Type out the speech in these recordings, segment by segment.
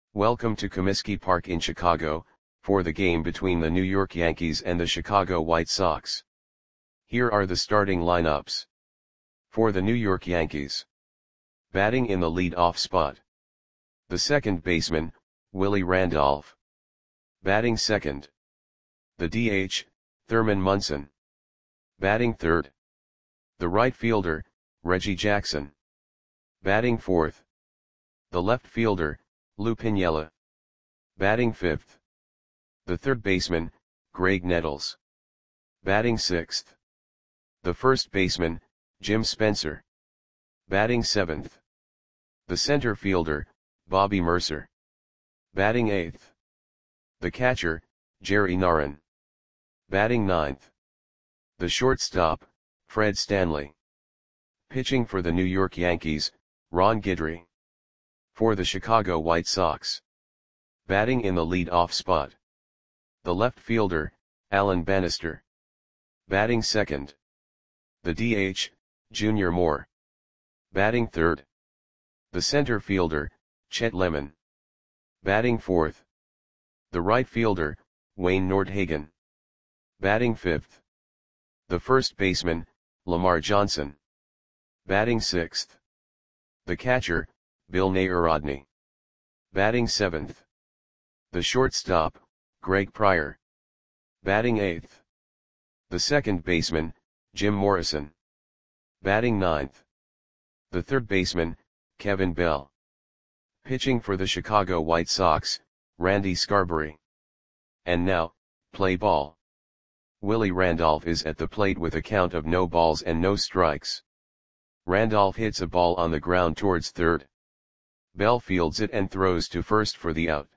Welcome to Comiskey Park in Chicago, for the game between the New York Yankees and the Chicago White Sox. Here are the starting lineups. For the New York Yankees. Batting in the lead-off spot. The second baseman, Willie Randolph. Batting second. The DH, Thurman Munson. Batting third. The right fielder, Reggie Jackson. Batting fourth. The left fielder, Lou Piniella. Batting fifth. The third baseman, Graig Nettles. Batting sixth. The first baseman, Jim Spencer. Batting seventh. The center fielder, Bobby Murcer. Batting eighth. The catcher, Jerry Narron. Batting ninth. The shortstop, Fred Stanley. Pitching for the New York Yankees, Ron Guidry. For the Chicago White Sox. Batting in the lead-off spot. The left fielder, Alan Bannister. Batting second. The DH, Junior Moore. Batting third. The center fielder, Chet Lemon. Batting fourth. The right fielder, Wayne Nordhagen. Batting fifth. The first baseman, Lamar Johnson. Batting sixth. The catcher, Bill Narodny. Batting seventh. The shortstop, Greg Pryor. Batting eighth. The second baseman, Jim Morrison. Batting ninth. The third baseman, Kevin Bell. Pitching for the Chicago White Sox, Randy Scarberry. And now, play ball. Willie Randolph is at the plate with a count of no balls and no strikes. Randolph hits a ball on the ground towards third. Bell fields it and throws to first for the out.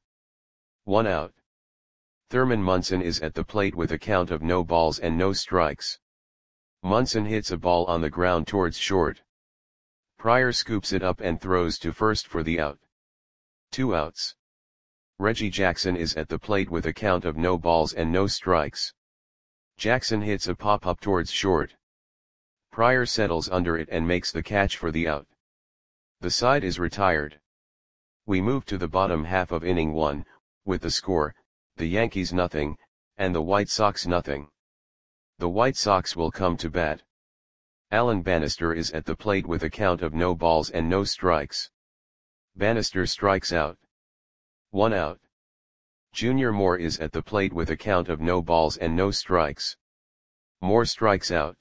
1 out. Thurman Munson is at the plate with a count of no balls and no strikes. Munson hits a ball on the ground towards short. Pryor scoops it up and throws to first for the out. 2 outs. Reggie Jackson is at the plate with a count of no balls and no strikes. Jackson hits a pop-up towards short. Pryor settles under it and makes the catch for the out. The side is retired. We move to the bottom half of inning 1, with the score, the Yankees nothing, and the White Sox nothing. The White Sox will come to bat. Alan Bannister is at the plate with a count of no balls and no strikes. Bannister strikes out. 1 out. Junior Moore is at the plate with a count of no balls and no strikes. Moore strikes out.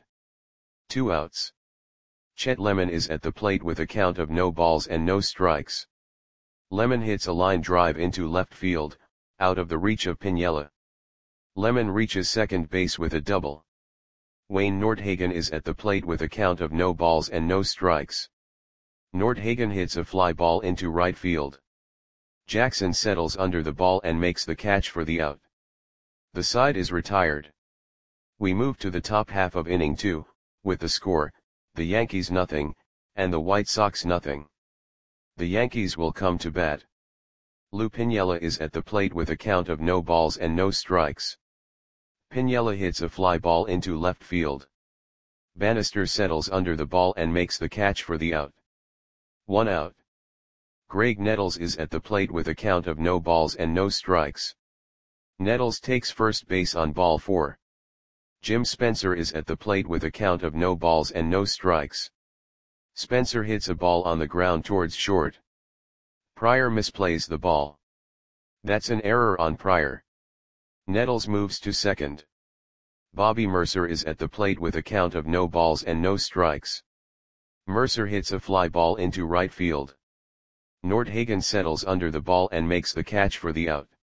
2 outs. Chet Lemon is at the plate with a count of no balls and no strikes. Lemon hits a line drive into left field, out of the reach of Piniella. Lemon reaches second base with a double. Wayne Nordhagen is at the plate with a count of no balls and no strikes. Nordhagen hits a fly ball into right field. Jackson settles under the ball and makes the catch for the out. The side is retired. We move to the top half of inning 2, with the score, the Yankees nothing, and the White Sox nothing. The Yankees will come to bat. Lou Piniella is at the plate with a count of no balls and no strikes. Piniella hits a fly ball into left field. Bannister settles under the ball and makes the catch for the out. 1 out. Graig Nettles is at the plate with a count of no balls and no strikes. Nettles takes first base on ball 4. Jim Spencer is at the plate with a count of no balls and no strikes. Spencer hits a ball on the ground towards short. Pryor misplays the ball. That's an error on Pryor. Nettles moves to second. Bobby Murcer is at the plate with a count of no balls and no strikes. Murcer hits a fly ball into right field. Nordhagen settles under the ball and makes the catch for the out.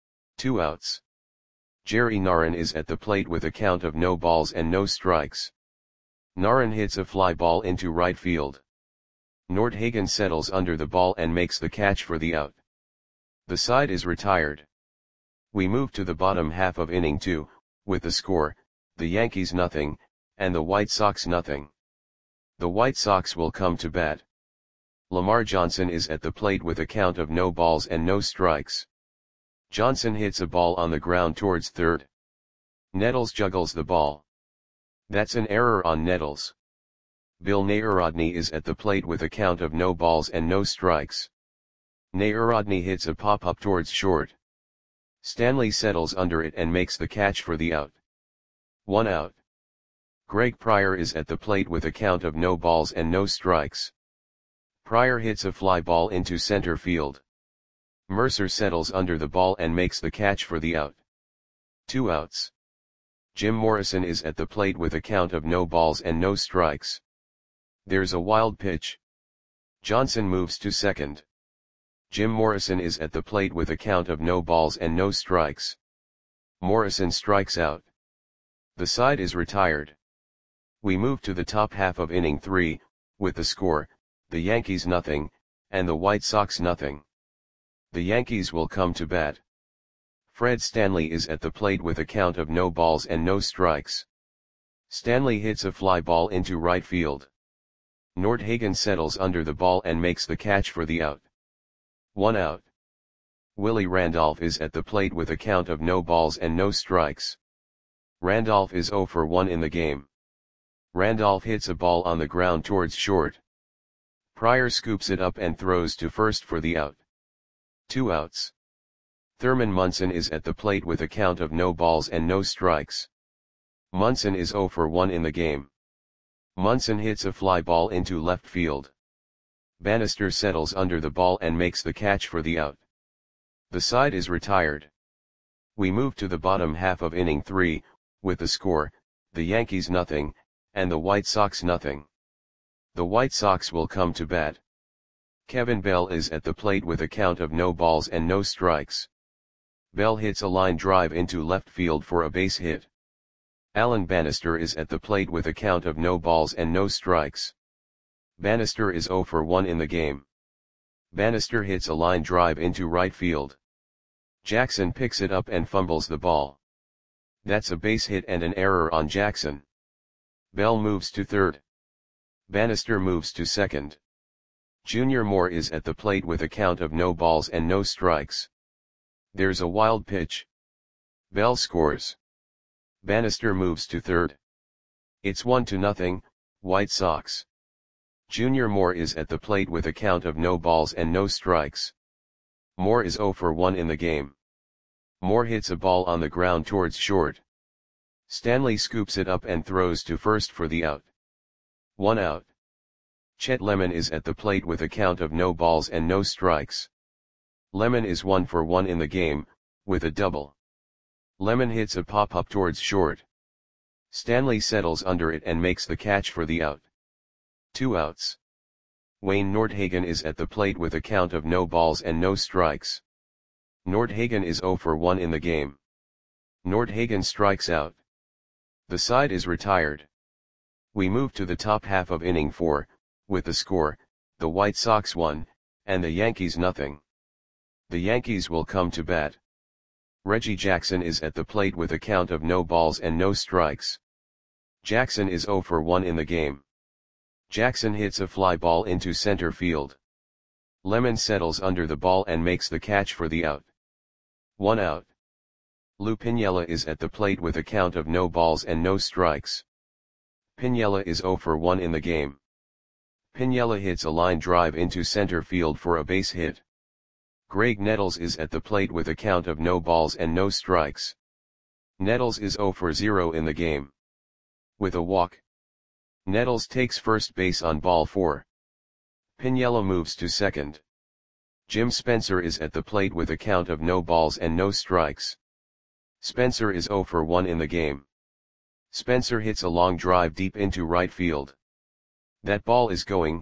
2 outs. Jerry Narron is at the plate with a count of no balls and no strikes. Narron hits a fly ball into right field. Nordhagen settles under the ball and makes the catch for the out. The side is retired. We move to the bottom half of inning 2, with the score, the Yankees nothing, and the White Sox nothing. The White Sox will come to bat. Lamar Johnson is at the plate with a count of no balls and no strikes. Johnson hits a ball on the ground towards third. Nettles juggles the ball. That's an error on Nettles. Bill Narodny is at the plate with a count of no balls and no strikes. Narodny hits a pop-up towards short. Stanley settles under it and makes the catch for the out. 1 out. Greg Pryor is at the plate with a count of no balls and no strikes. Pryor hits a fly ball into center field. Mercer settles under the ball and makes the catch for the out. 2 outs. Jim Morrison is at the plate with a count of no balls and no strikes. There's a wild pitch. Johnson moves to second. Jim Morrison is at the plate with a count of no balls and no strikes. Morrison strikes out. The side is retired. We move to the top half of inning 3, with the score, the Yankees nothing, and the White Sox nothing. The Yankees will come to bat. Fred Stanley is at the plate with a count of no balls and no strikes. Stanley hits a fly ball into right field. Nordhagen settles under the ball and makes the catch for the out. 1 out. Willie Randolph is at the plate with a count of no balls and no strikes. Randolph is 0 for 1 in the game. Randolph hits a ball on the ground towards short. Pryor scoops it up and throws to first for the out. 2 outs. Thurman Munson is at the plate with a count of no balls and no strikes. Munson is 0 for 1 in the game. Munson hits a fly ball into left field. Bannister settles under the ball and makes the catch for the out. The side is retired. We move to the bottom half of inning 3, with the score, the Yankees nothing, and the White Sox nothing. The White Sox will come to bat. Kevin Bell is at the plate with a count of no balls and no strikes. Bell hits a line drive into left field for a base hit. Alan Bannister is at the plate with a count of no balls and no strikes. Bannister is 0 for 1 in the game. Bannister hits a line drive into right field. Jackson picks it up and fumbles the ball. That's a base hit and an error on Jackson. Bell moves to third. Bannister moves to second. Junior Moore is at the plate with a count of no balls and no strikes. There's a wild pitch. Bell scores. Bannister moves to third. It's 1-0, White Sox. Junior Moore is at the plate with a count of no balls and no strikes. Moore is 0 for 1 in the game. Moore hits a ball on the ground towards short. Stanley scoops it up and throws to first for the out. 1 out. Chet Lemon is at the plate with a count of no balls and no strikes. Lemon is 1 for 1 in the game, with a double. Lemon hits a pop-up towards short. Stanley settles under it and makes the catch for the out. 2 outs. Wayne Nordhagen is at the plate with a count of no balls and no strikes. Nordhagen is 0 for 1 in the game. Nordhagen strikes out. The side is retired. We move to the top half of inning 4, with the score, the White Sox 1, and the Yankees nothing. The Yankees will come to bat. Reggie Jackson is at the plate with a count of no balls and no strikes. Jackson is 0 for 1 in the game. Jackson hits a fly ball into center field. Lemon settles under the ball and makes the catch for the out. 1 out. Lou Piniella is at the plate with a count of no balls and no strikes. Piniella is 0 for 1 in the game. Piniella hits a line drive into center field for a base hit. Greg Nettles is at the plate with a count of no balls and no strikes. Nettles is 0 for 0 in the game. With a walk. Nettles takes first base on ball 4. Piniella moves to second. Jim Spencer is at the plate with a count of no balls and no strikes. Spencer is 0 for 1 in the game. Spencer hits a long drive deep into right field. That ball is gone.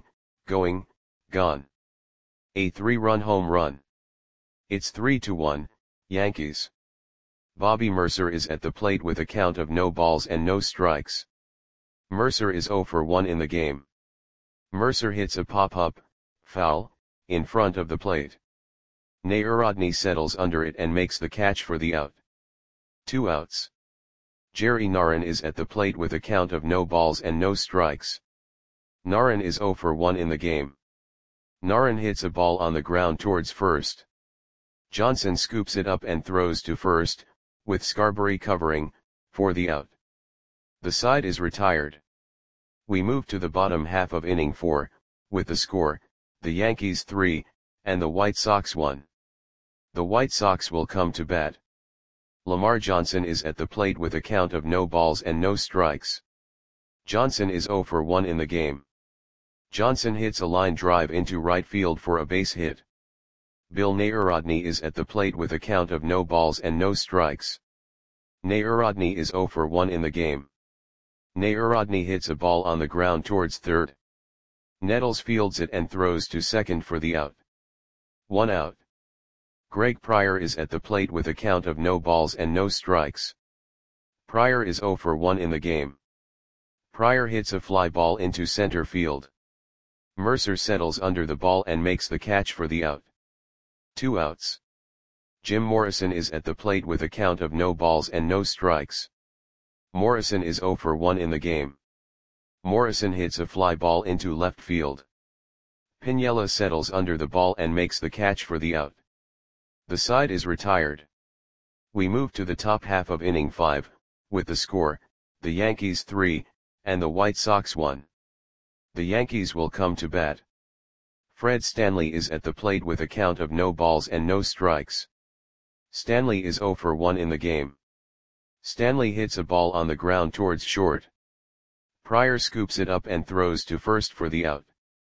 A 3-run home run. It's 3-1, Yankees. Bobby Mercer is at the plate with a count of no balls and no strikes. Mercer is 0 for 1 in the game. Mercer hits a pop-up, foul, in front of the plate. Narodny settles under it and makes the catch for the out. 2 outs. Jerry Narron is at the plate with a count of no balls and no strikes. Narron is 0 for 1 in the game. Narron hits a ball on the ground towards first. Johnson scoops it up and throws to first, with Scarberry covering, for the out. The side is retired. We move to the bottom half of inning 4, with the score, the Yankees 3, and the White Sox won. The White Sox will come to bat. Lamar Johnson is at the plate with a count of no balls and no strikes. Johnson is 0 for 1 in the game. Johnson hits a line drive into right field for a base hit. Bill Nayarodny is at the plate with a count of no balls and no strikes. Nayarodny is 0 for 1 in the game. Nayarodny hits a ball on the ground towards third. Nettles fields it and throws to second for the out. 1 out. Greg Pryor is at the plate with a count of no balls and no strikes. Pryor is 0 for 1 in the game. Pryor hits a fly ball into center field. Mercer settles under the ball and makes the catch for the out. 2 outs. Jim Morrison is at the plate with a count of no balls and no strikes. Morrison is 0 for 1 in the game. Morrison hits a fly ball into left field. Piniella settles under the ball and makes the catch for the out. The side is retired. We move to the top half of inning 5, with the score, the Yankees 3, and the White Sox 1. The Yankees will come to bat. Fred Stanley is at the plate with a count of no balls and no strikes. Stanley is 0 for 1 in the game. Stanley hits a ball on the ground towards short. Pryor scoops it up and throws to first for the out.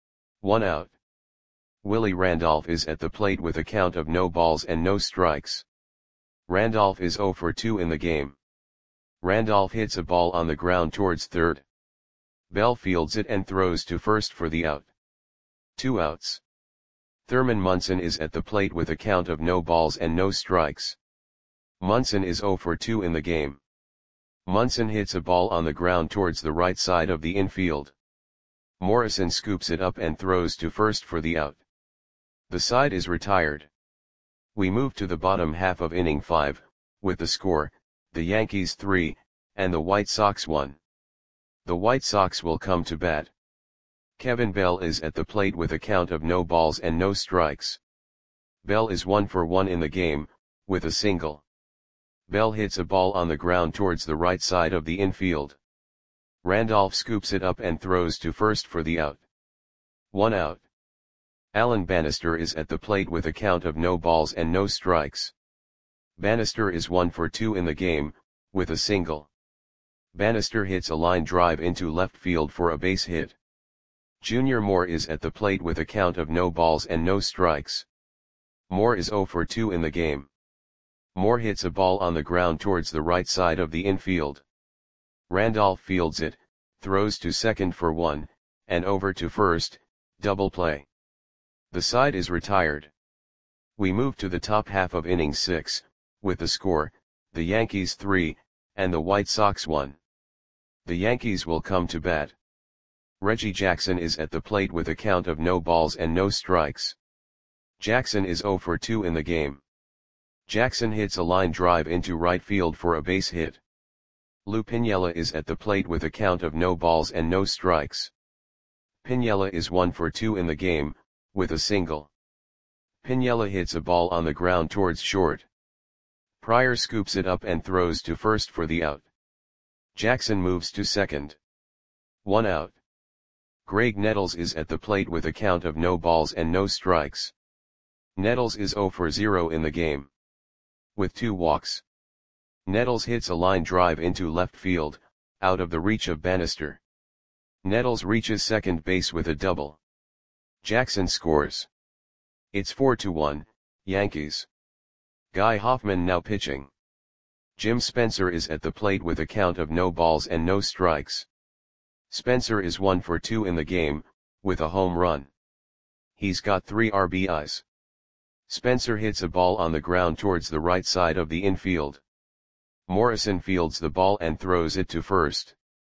1 out. Willie Randolph is at the plate with a count of no balls and no strikes. Randolph is 0 for 2 in the game. Randolph hits a ball on the ground towards third. Bell fields it and throws to first for the out. 2 outs. Thurman Munson is at the plate with a count of no balls and no strikes. Munson is 0 for 2 in the game. Munson hits a ball on the ground towards the right side of the infield. Morrison scoops it up and throws to first for the out. The side is retired. We move to the bottom half of inning 5, with the score, the Yankees 3, and the White Sox 1. The White Sox will come to bat. Kevin Bell is at the plate with a count of no balls and no strikes. Bell is 1 for 1 in the game, with a single. Bell hits a ball on the ground towards the right side of the infield. Randolph scoops it up and throws to first for the out. 1 out. Alan Bannister is at the plate with a count of no balls and no strikes. Bannister is 1 for 2 in the game, with a single. Bannister hits a line drive into left field for a base hit. Junior Moore is at the plate with a count of no balls and no strikes. Moore is 0 for 2 in the game. Moore hits a ball on the ground towards the right side of the infield. Randolph fields it, throws to second for 1, and over to first, double play. The side is retired. We move to the top half of inning 6, with the score, the Yankees 3, and the White Sox 1. The Yankees will come to bat. Reggie Jackson is at the plate with a count of no balls and no strikes. Jackson is 0 for 2 in the game. Jackson hits a line drive into right field for a base hit. Lou Piniella is at the plate with a count of no balls and no strikes. Piniella is 1 for 2 in the game, with a single. Piniella hits a ball on the ground towards short. Pryor scoops it up and throws to first for the out. Jackson moves to second. 1 out. Greg Nettles is at the plate with a count of no balls and no strikes. Nettles is 0 for 0 in the game. With 2 walks. Nettles hits a line drive into left field, out of the reach of Bannister. Nettles reaches second base with a double. Jackson scores. It's 4-1, Yankees. Guy Hoffman now pitching. Jim Spencer is at the plate with a count of no balls and no strikes. Spencer is 1 for 2 in the game, with a home run. He's got 3 RBIs. Spencer hits a ball on the ground towards the right side of the infield. Morrison fields the ball and throws it to first.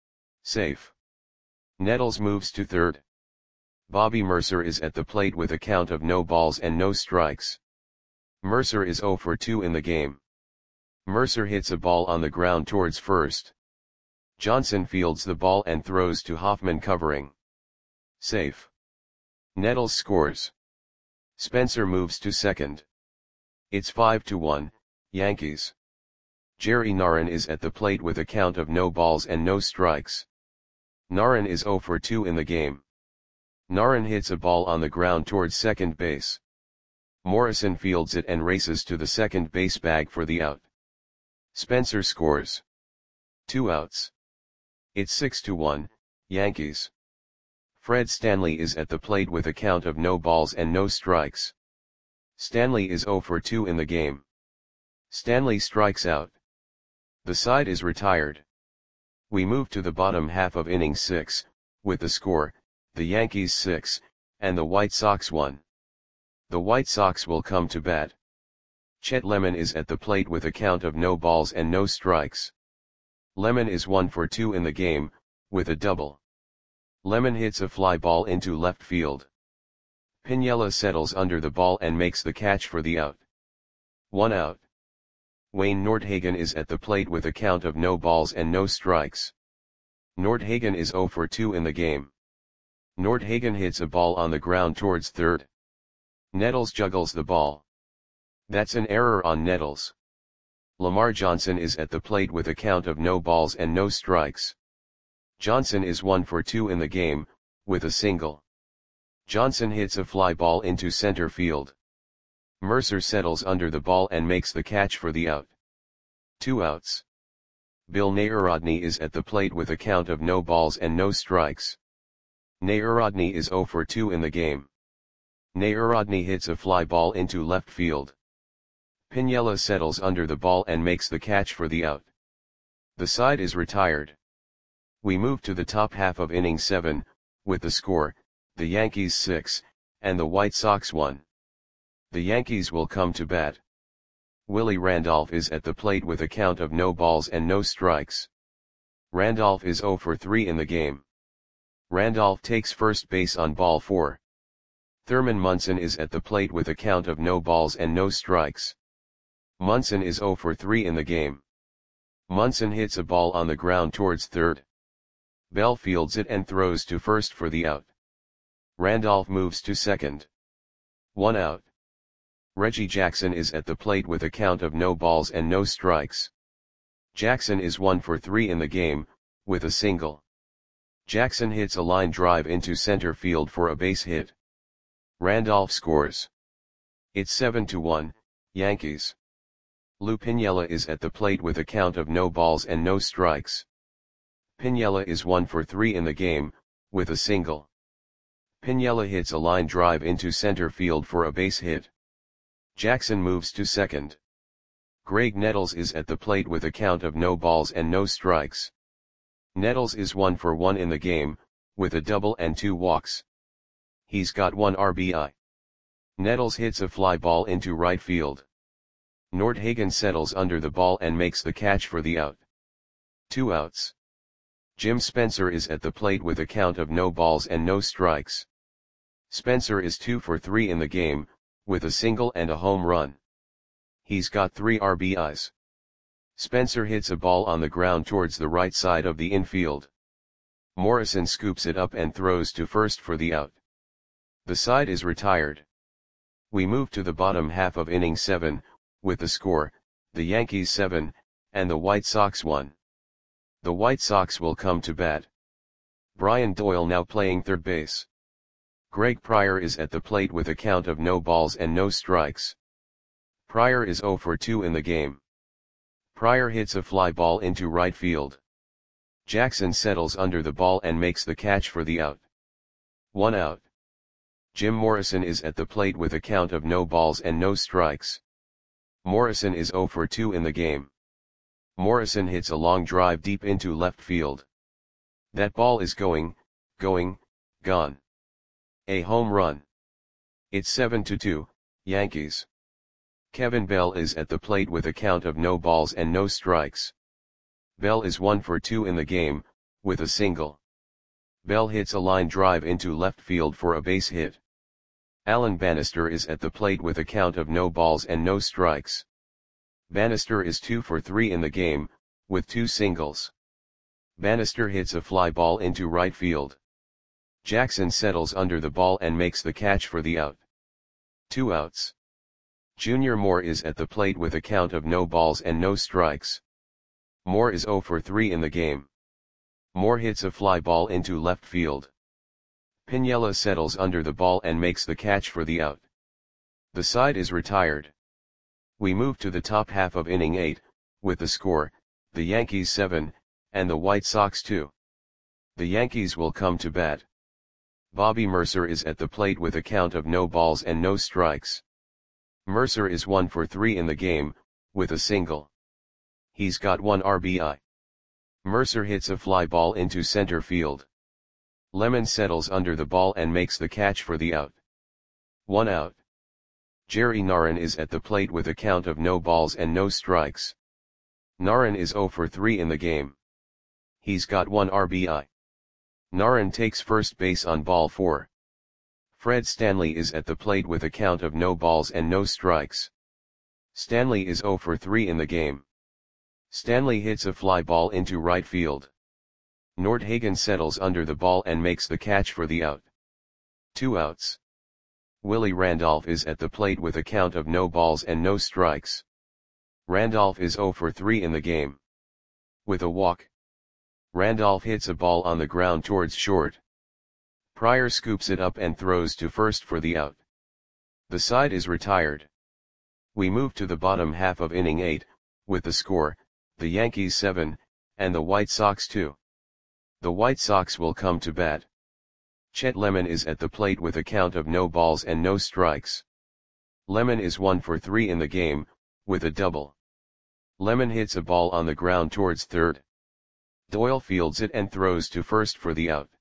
Safe. Nettles moves to third. Bobby Mercer is at the plate with a count of no balls and no strikes. Mercer is 0 for 2 in the game. Mercer hits a ball on the ground towards first. Johnson fields the ball and throws to Hoffman covering. Safe. Nettles scores. Spencer moves to second. It's 5-1, Yankees. Jerry Narron is at the plate with a count of no balls and no strikes. Narron is 0 for 2 in the game. Narron hits a ball on the ground towards second base. Morrison fields it and races to the second base bag for the out. Spencer scores. 2 outs. It's 6-1, Yankees. Fred Stanley is at the plate with a count of no balls and no strikes. Stanley is 0 for 2 in the game. Stanley strikes out. The side is retired. We move to the bottom half of inning 6, with the score, the Yankees 6, and the White Sox 1. The White Sox will come to bat. Chet Lemon is at the plate with a count of no balls and no strikes. Lemon is 1 for 2 in the game, with a double. Lemon hits a fly ball into left field. Piniella settles under the ball and makes the catch for the out. 1 out. Wayne Nordhagen is at the plate with a count of no balls and no strikes. Nordhagen is 0 for 2 in the game. Nordhagen hits a ball on the ground towards third. Nettles juggles the ball. That's an error on Nettles. Lamar Johnson is at the plate with a count of no balls and no strikes. Johnson is 1 for 2 in the game, with a single. Johnson hits a fly ball into center field. Mercer settles under the ball and makes the catch for the out. 2 outs. Bill Nayarodny is at the plate with a count of no balls and no strikes. Nayarodny is 0 for 2 in the game. Nayarodny hits a fly ball into left field. Piniella settles under the ball and makes the catch for the out. The side is retired. We move to the top half of inning 7, with the score, the Yankees 6, and the White Sox 1. The Yankees will come to bat. Willie Randolph is at the plate with a count of no balls and no strikes. Randolph is 0 for 3 in the game. Randolph takes first base on ball 4. Thurman Munson is at the plate with a count of no balls and no strikes. Munson is 0 for 3 in the game. Munson hits a ball on the ground towards third. Bell fields it and throws to first for the out. Randolph moves to second. 1 out. Reggie Jackson is at the plate with a count of no balls and no strikes. Jackson is 1 for 3 in the game, with a single. Jackson hits a line drive into center field for a base hit. Randolph scores. It's 7-1, Yankees. Lou Piniella is at the plate with a count of no balls and no strikes. Piniella is 1 for 3 in the game, with a single. Piniella hits a line drive into center field for a base hit. Jackson moves to second. Greg Nettles is at the plate with a count of no balls and no strikes. Nettles is 1 for 1 in the game, with a double and 2 walks. He's got 1 RBI. Nettles hits a fly ball into right field. Nordhagen settles under the ball and makes the catch for the out. 2 outs. Jim Spencer is at the plate with a count of no balls and no strikes. Spencer is 2 for 3 in the game, with a single and a home run. He's got 3 RBIs. Spencer hits a ball on the ground towards the right side of the infield. Morrison scoops it up and throws to first for the out. The side is retired. We move to the bottom half of inning 7, with the score, the Yankees 7, and the White Sox 1. The White Sox will come to bat. Brian Doyle now playing third base. Greg Pryor is at the plate with a count of no balls and no strikes. Pryor is 0 for 2 in the game. Pryor hits a fly ball into right field. Jackson settles under the ball and makes the catch for the out. 1 out. Jim Morrison is at the plate with a count of no balls and no strikes. Morrison is 0 for 2 in the game. Morrison hits a long drive deep into left field. That ball is going, gone. A home run. It's 7-2, Yankees. Kevin Bell is at the plate with a count of no balls and no strikes. Bell is 1 for 2 in the game, with a single. Bell hits a line drive into left field for a base hit. Alan Bannister is at the plate with a count of no balls and no strikes. Bannister is 2 for 3 in the game, with 2 singles. Bannister hits a fly ball into right field. Jackson settles under the ball and makes the catch for the out. 2 outs. Junior Moore is at the plate with a count of no balls and no strikes. Moore is 0 for 3 in the game. Moore hits a fly ball into left field. Piniella settles under the ball and makes the catch for the out. The side is retired. We move to the top half of inning 8, with the score, the Yankees 7, and the White Sox 2. The Yankees will come to bat. Bobby Mercer is at the plate with a count of no balls and no strikes. Mercer is 1 for 3 in the game, with a single. He's got 1 RBI. Mercer hits a fly ball into center field. Lemon settles under the ball and makes the catch for the out. 1 out. Jerry Narron is at the plate with a count of no balls and no strikes. Narron is 0 for 3 in the game. He's got 1 RBI. Narron takes first base on ball 4. Fred Stanley is at the plate with a count of no balls and no strikes. Stanley is 0 for 3 in the game. Stanley hits a fly ball into right field. Nordhagen settles under the ball and makes the catch for the out. 2 outs. Willie Randolph is at the plate with a count of no balls and no strikes. Randolph is 0 for 3 in the game. With a walk, Randolph hits a ball on the ground towards short. Pryor scoops it up and throws to first for the out. The side is retired. We move to the bottom half of inning 8, with the score, the Yankees 7, and the White Sox 2. The White Sox will come to bat. Chet Lemon is at the plate with a count of no balls and no strikes. Lemon is 1 for 3 in the game, with a double. Lemon hits a ball on the ground towards third. Doyle fields it and throws to first for the out.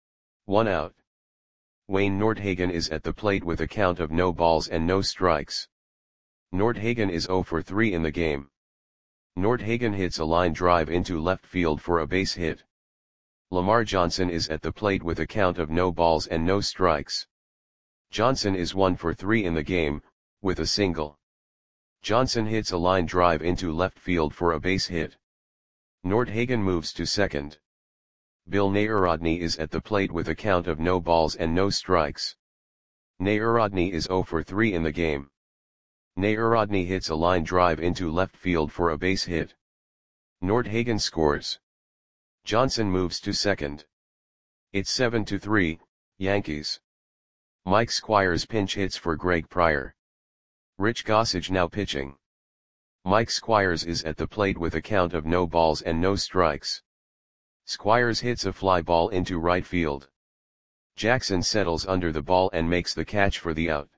1 out. Wayne Nordhagen is at the plate with a count of no balls and no strikes. Nordhagen is 0 for 3 in the game. Nordhagen hits a line drive into left field for a base hit. Lamar Johnson is at the plate with a count of no balls and no strikes. Johnson is 1 for 3 in the game, with a single. Johnson hits a line drive into left field for a base hit. Nordhagen moves to second. Bill Nayarodny is at the plate with a count of no balls and no strikes. Nayarodny is 0 for 3 in the game. Nayarodny hits a line drive into left field for a base hit. Nordhagen scores. Johnson moves to second. It's 7-3, Yankees. Mike Squires pinch hits for Greg Pryor. Rich Gossage now pitching. Mike Squires is at the plate with a count of no balls and no strikes. Squires hits a fly ball into right field. Jackson settles under the ball and makes the catch for the out.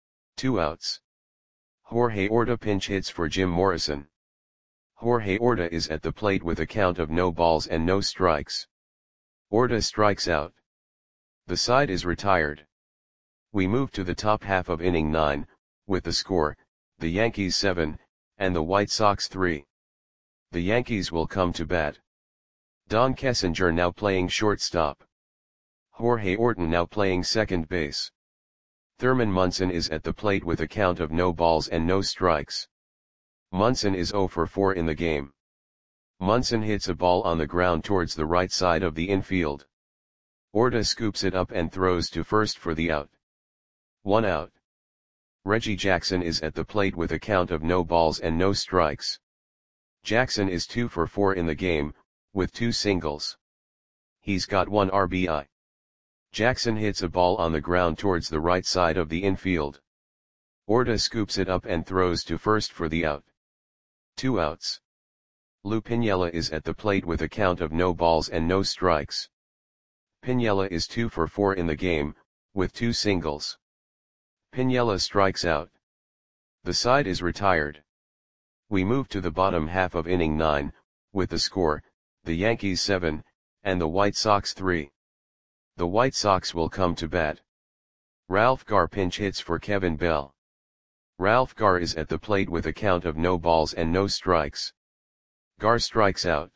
2 outs. Jorge Orta pinch hits for Jim Morrison. Jorge Orta is at the plate with a count of no balls and no strikes. Orta strikes out. The side is retired. We move to the top half of inning 9, with the score, the Yankees 7, and the White Sox 3. The Yankees will come to bat. Don Kessinger now playing shortstop. Jorge Orton now playing second base. Thurman Munson is at the plate with a count of no balls and no strikes. Munson is 0 for 4 in the game. Munson hits a ball on the ground towards the right side of the infield. Orta scoops it up and throws to first for the out. 1 out. Reggie Jackson is at the plate with a count of no balls and no strikes. Jackson is 2 for 4 in the game, with 2 singles. He's got 1 RBI. Jackson hits a ball on the ground towards the right side of the infield. Orta scoops it up and throws to first for the out. 2 outs. Lou Piniella is at the plate with a count of no balls and no strikes. Piniella is 2 for 4 in the game, with 2 singles. Piniella strikes out. The side is retired. We move to the bottom half of inning 9, with the score, the Yankees 7, and the White Sox 3. The White Sox will come to bat. Ralph Garr pinch hits for Kevin Bell. Ralph Garr is at the plate with a count of no balls and no strikes. Garr strikes out.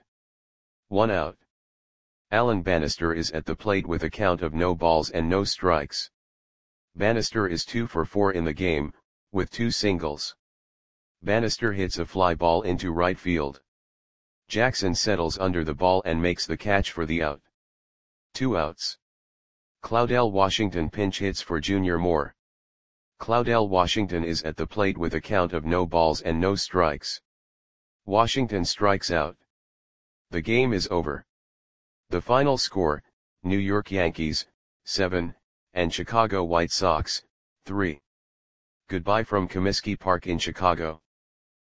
1 out. Alan Bannister is at the plate with a count of no balls and no strikes. Bannister is 2 for 4 in the game, with 2 singles. Bannister hits a fly ball into right field. Jackson settles under the ball and makes the catch for the out. 2 outs. Claudell Washington pinch hits for Junior Moore. Claudell Washington is at the plate with a count of no balls and no strikes. Washington strikes out. The game is over. The final score, New York Yankees, 7, and Chicago White Sox, 3. Goodbye from Comiskey Park in Chicago.